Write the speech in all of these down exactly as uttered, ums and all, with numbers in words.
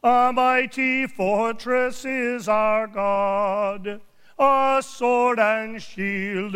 A mighty fortress is our God, a sword and shield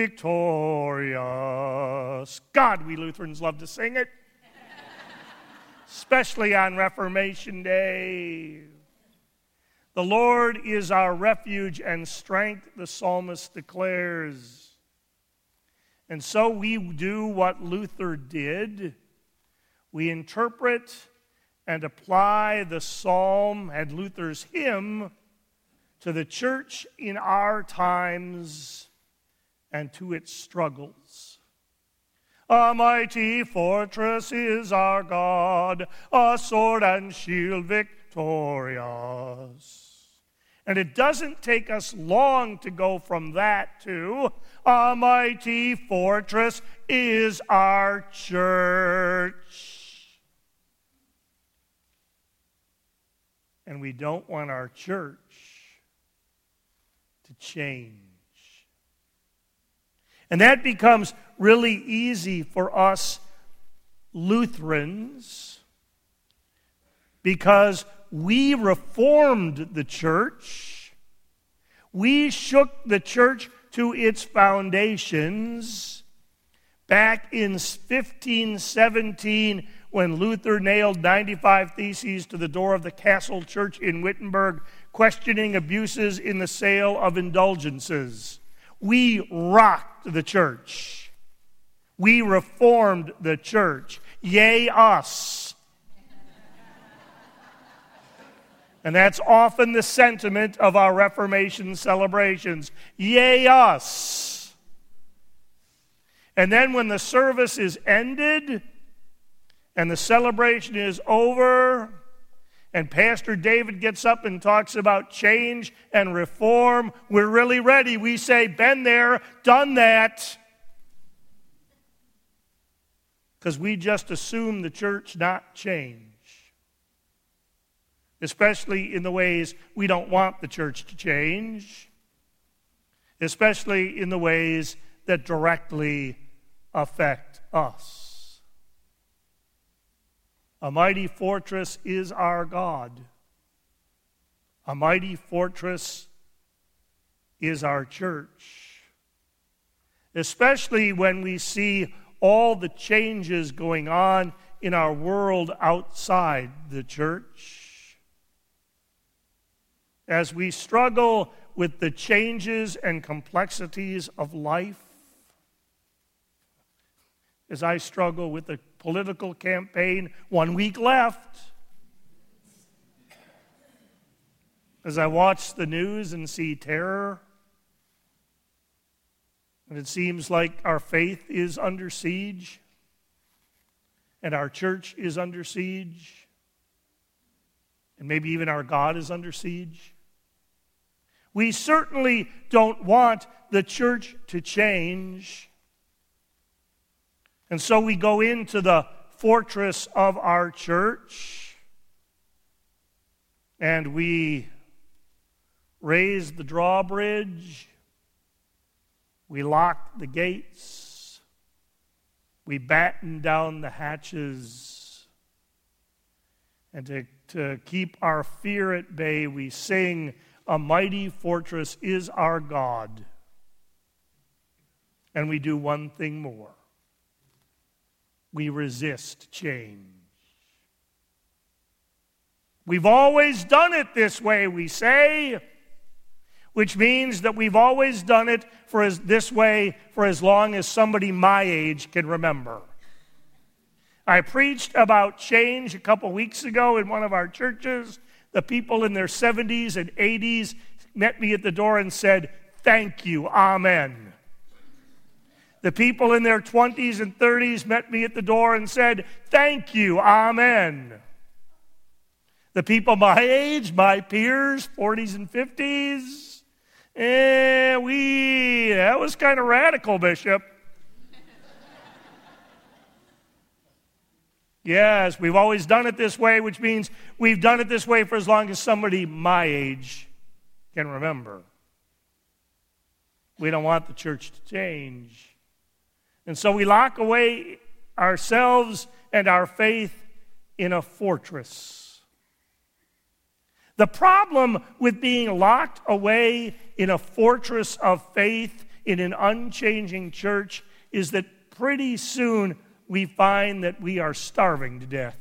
victorious. God, we Lutherans love to sing it, especially on Reformation Day. The Lord is our refuge and strength, the psalmist declares. And so we do what Luther did. We interpret and apply the psalm and Luther's hymn to the church in our times and to its struggles. A mighty fortress is our God, a sword and shield victorious. And it doesn't take us long to go from that to a mighty fortress is our church. And we don't want our church to change. And that becomes really easy for us Lutherans because we reformed the church. We shook the church to its foundations back in fifteen seventeen when Luther nailed ninety-five theses to the door of the Castle Church in Wittenberg, questioning abuses in the sale of indulgences. We rocked the church. We reformed the church. Yay, us. And that's often the sentiment of our Reformation celebrations. Yay, us. And then when the service is ended and the celebration is over and Pastor David gets up and talks about change and reform, we're really ready. We say, been there, done that. Because we just assume the church not change. Especially in the ways we don't want the church to change. Especially in the ways that directly affect us. A mighty fortress is our God. A mighty fortress is our church. Especially when we see all the changes going on in our world outside the church. As we struggle with the changes and complexities of life, as I struggle with the political campaign, one week left, as I watch the news and see terror, and it seems like our faith is under siege, and our church is under siege, and maybe even our God is under siege. We certainly don't want the church to change. And so we go into the fortress of our church and we raise the drawbridge, we lock the gates, we batten down the hatches, and to, to keep our fear at bay, we sing, "A mighty fortress is our God." And we do one thing more. We resist change. We've always done it this way, we say, which means that we've always done it for as, this way for as long as somebody my age can remember. I preached about change a couple weeks ago in one of our churches. The people in their seventies and eighties met me at the door and said, "Thank you, amen." The people in their twenties and thirties met me at the door and said, "Thank you, amen." The people my age, my peers, forties and fifties, eh, we, that was kind of radical, Bishop. Yes, we've always done it this way, which means we've done it this way for as long as somebody my age can remember. We don't want the church to change. And so we lock away ourselves and our faith in a fortress. The problem with being locked away in a fortress of faith in an unchanging church is that pretty soon we find that we are starving to death.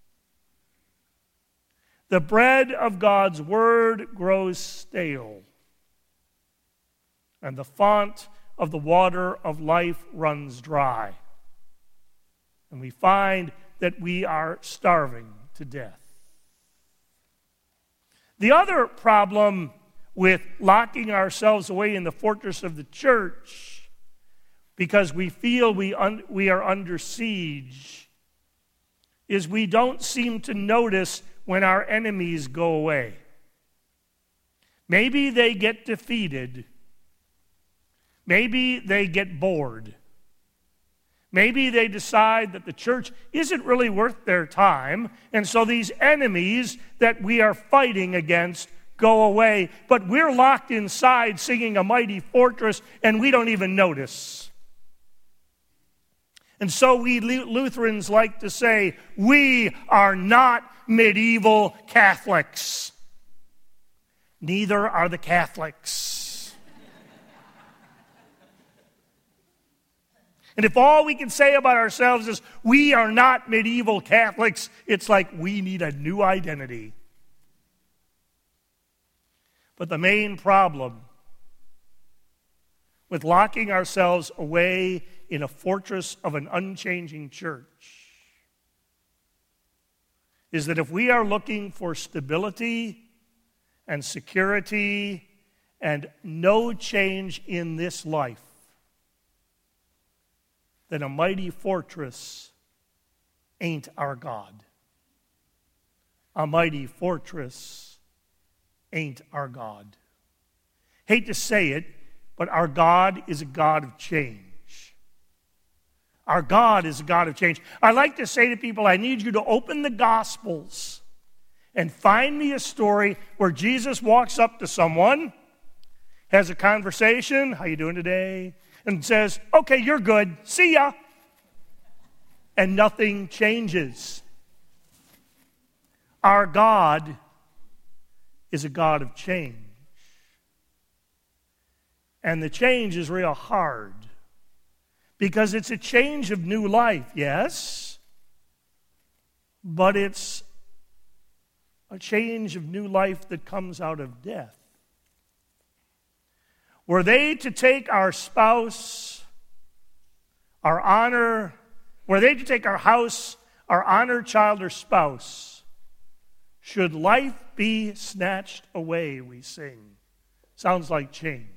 The bread of God's word grows stale, and the font of the water of life runs dry. And we find that we are starving to death. The other problem with locking ourselves away in the fortress of the church, because we feel we, un- we are under siege, is we don't seem to notice when our enemies go away. Maybe they get defeated. Maybe they get bored. Maybe they decide that the church isn't really worth their time, and so these enemies that we are fighting against go away, but we're locked inside singing A Mighty Fortress, and we don't even notice. And so we Lutherans like to say, we are not medieval Catholics. Neither are the Catholics. And if all we can say about ourselves is we are not medieval Catholics, it's like we need a new identity. But the main problem with locking ourselves away in a fortress of an unchanging church is that if we are looking for stability and security and no change in this life, then a mighty fortress ain't our God. A mighty fortress ain't our God. Hate to say it, but our God is a God of change. Our God is a God of change. I like to say to people, I need you to open the Gospels and find me a story where Jesus walks up to someone, has a conversation, how you doing today? And says, okay, you're good, see ya. And nothing changes. Our God is a God of change. And the change is real hard. Because it's a change of new life, yes. But it's a change of new life that comes out of death. Were they to take our spouse, our honor, were they to take our house, our honor, child, or spouse, should life be snatched away, we sing. Sounds like change.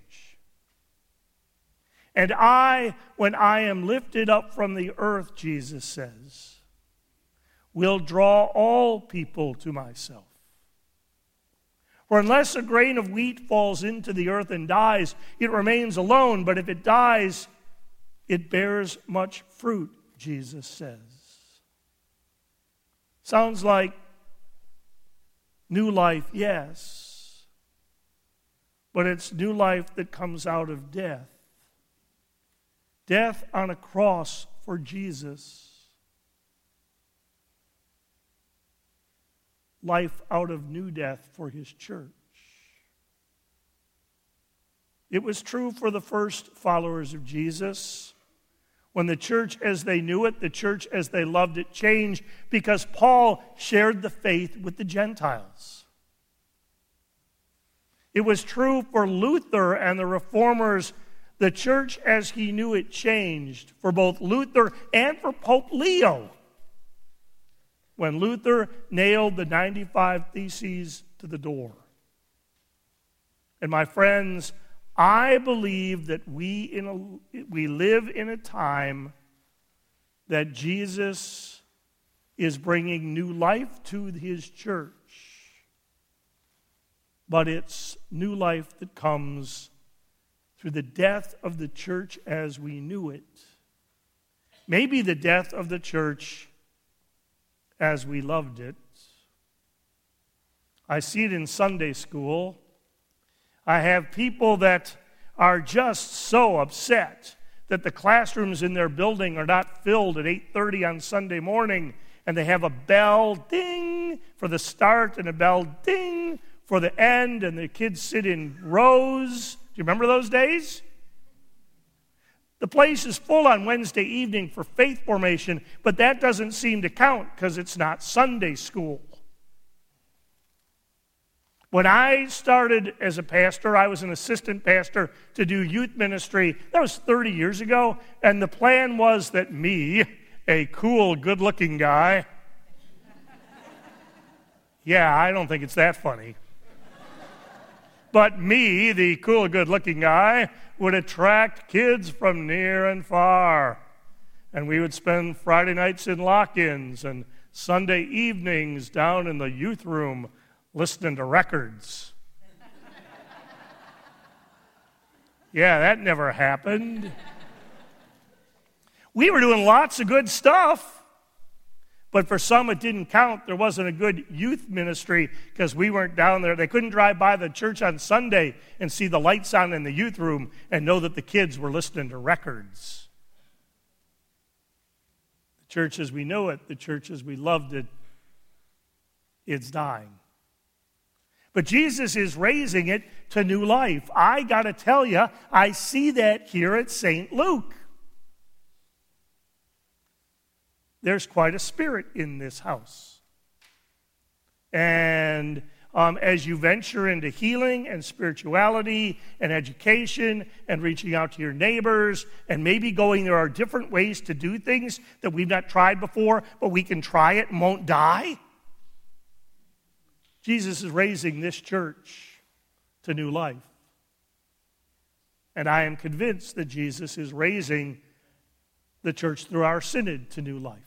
And I, when I am lifted up from the earth, Jesus says, will draw all people to myself. For unless a grain of wheat falls into the earth and dies, it remains alone. But if it dies, it bears much fruit, Jesus says. Sounds like new life, yes. But it's new life that comes out of death. Death on a cross for Jesus. Life out of new death for his church. It was true for the first followers of Jesus. When the church as they knew it, the church as they loved it, changed because Paul shared the faith with the Gentiles. It was true for Luther and the Reformers. The church as he knew it changed for both Luther and for Pope Leo. When Luther nailed the ninety-five Theses to the door. And my friends, I believe that we in a, we live in a time that Jesus is bringing new life to his church. But it's new life that comes through the death of the church as we knew it. Maybe the death of the church as we loved it. I see it in Sunday school. I have people that are just so upset that the classrooms in their building are not filled at eight thirty on Sunday morning, and they have a bell ding for the start and a bell ding for the end, and the kids sit in rows. Do you remember those days? The place is full on Wednesday evening for faith formation, but that doesn't seem to count because it's not Sunday school. When I started as a pastor, I was an assistant pastor to do youth ministry. That was thirty years ago, and the plan was that me, a cool, good-looking guy, yeah, I don't think it's that funny, but me, the cool, good-looking guy, would attract kids from near and far. And we would spend Friday nights in lock-ins and Sunday evenings down in the youth room listening to records. Yeah, that never happened. We were doing lots of good stuff. But for some, it didn't count. There wasn't a good youth ministry because we weren't down there. They couldn't drive by the church on Sunday and see the lights on in the youth room and know that the kids were listening to records. The church as we know it, the church as we loved it, it's dying. But Jesus is raising it to new life. I got to tell you, I see that here at Saint Luke. There's quite a spirit in this house. And um, as you venture into healing and spirituality and education and reaching out to your neighbors and maybe going, there are different ways to do things that we've not tried before, but we can try it and won't die. Jesus is raising this church to new life. And I am convinced that Jesus is raising the church through our synod to new life.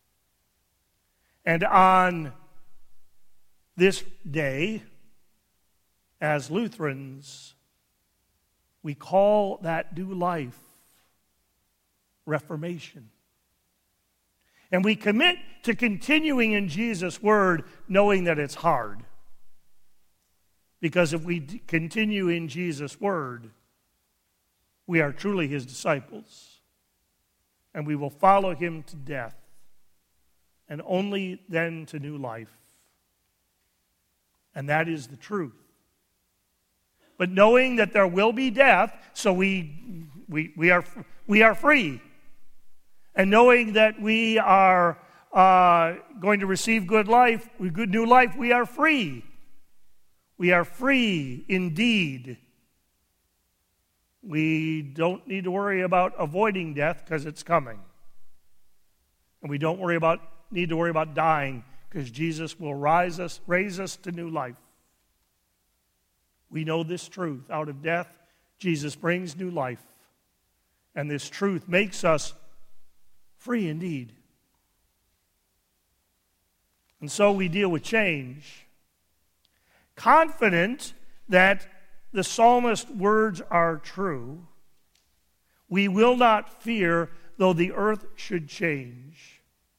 And on this day, as Lutherans, we call that new life Reformation. And we commit to continuing in Jesus' word, knowing that it's hard. Because if we continue in Jesus' word, we are truly his disciples. And we will follow him to death. And only then to new life. And that is the truth. But knowing that there will be death, so we, we, we, are, we are free. And knowing that we are uh, going to receive good life, good new life, we are free. We are free indeed. We don't need to worry about avoiding death because it's coming. And we don't worry about need to worry about dying because Jesus will rise us, raise us to new life. We know this truth. Out of death, Jesus brings new life. And this truth makes us free indeed. And so we deal with change, confident that the psalmist's words are true. We will not fear, though the earth should change.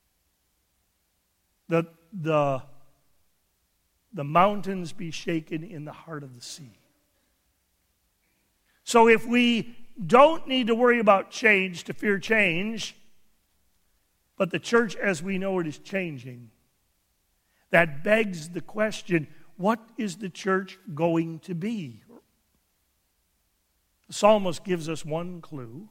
The, the, the mountains be shaken in the heart of the sea. So if we don't need to worry about change to fear change, but the church as we know it is changing, that begs the question, what is the church going to be? The psalmist gives us one clue.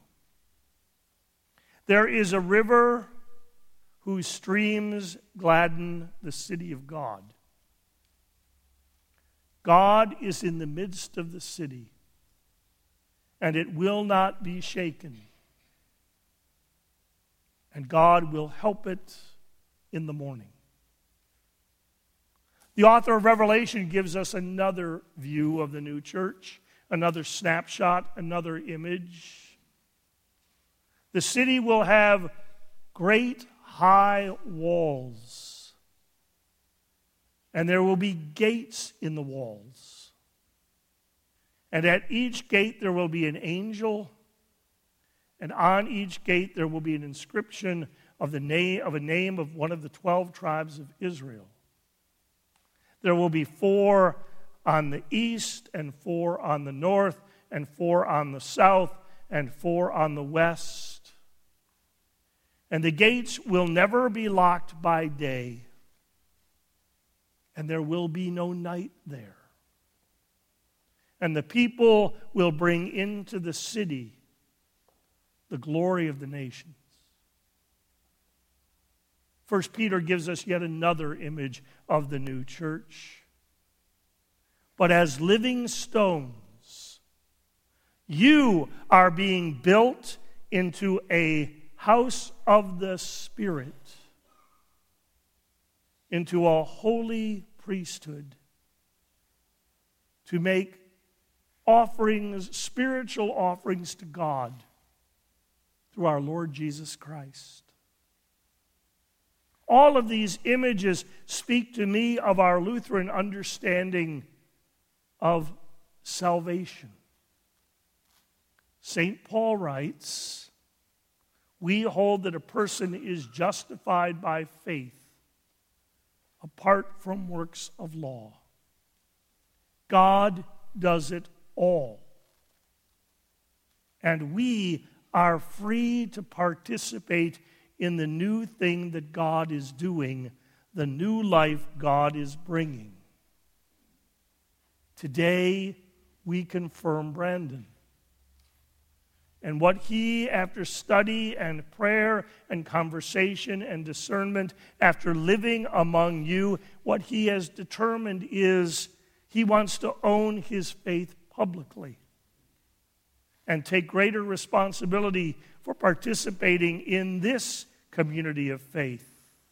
There is a river whose streams gladden the city of God. God is in the midst of the city, and it will not be shaken. And God will help it in the morning. The author of Revelation gives us another view of the new church, another snapshot, another image. The city will have great high walls, and there will be gates in the walls. And at each gate there will be an angel, and on each gate there will be an inscription of the name of a name of one of the twelve tribes of Israel. There will be four on the east, and four on the north, and four on the south, and four on the west. And the gates will never be locked by day, and there will be no night there. and the people will bring into the city the glory of the nations. First Peter gives us yet another image of the new church. But as living stones, you are being built into a house of the Spirit, into a holy priesthood, to make offerings, spiritual offerings to God through our Lord Jesus Christ. All of these images speak to me of our Lutheran understanding of salvation. Saint Paul writes, "We hold that a person is justified by faith apart from works of law. God does it all. And we are free to participate in the new thing that God is doing, the new life God is bringing. Today, we confirm Brandon. And what he, after study and prayer and conversation and discernment, after living among you, what he has determined is he wants to own his faith publicly and take greater responsibility for participating in this community of faith.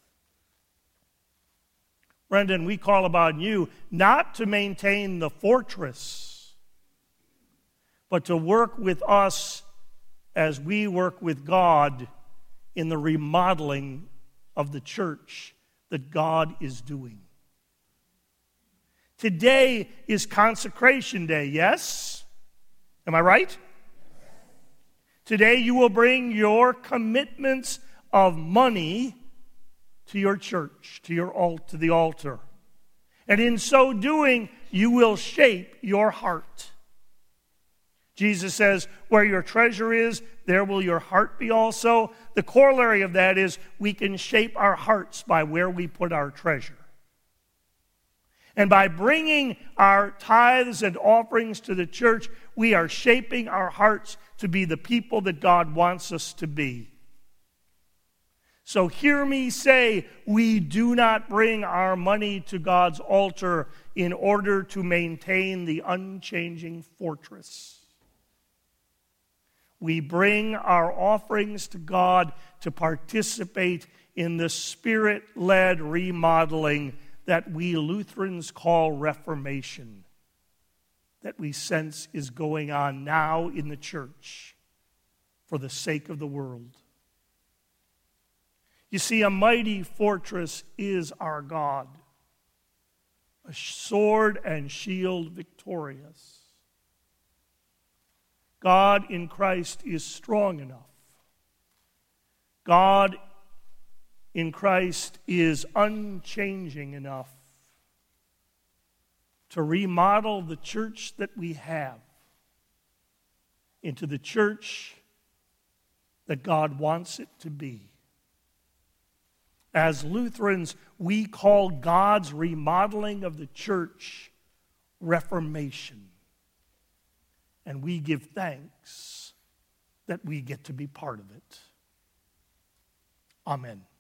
Brendan, we call upon you not to maintain the fortress, but to work with us as we work with God in the remodeling of the church that God is doing. Today is consecration day, yes? Am I right? Today you will bring your commitments of money to your church, to your alt- to the altar. And in so doing, you will shape your heart. Jesus says, where your treasure is, there will your heart be also. The corollary of that is we can shape our hearts by where we put our treasure. And by bringing our tithes and offerings to the church, we are shaping our hearts to be the people that God wants us to be. So hear me say, we do not bring our money to God's altar in order to maintain the unchanging fortress. We bring our offerings to God to participate in the Spirit-led remodeling that we Lutherans call Reformation, that we sense is going on now in the church for the sake of the world. You see, a mighty fortress is our God, a sword and shield victorious. God in Christ is strong enough. God in Christ is unchanging enough to remodel the church that we have into the church that God wants it to be. As Lutherans, we call God's remodeling of the church Reformation. And we give thanks that we get to be part of it. Amen.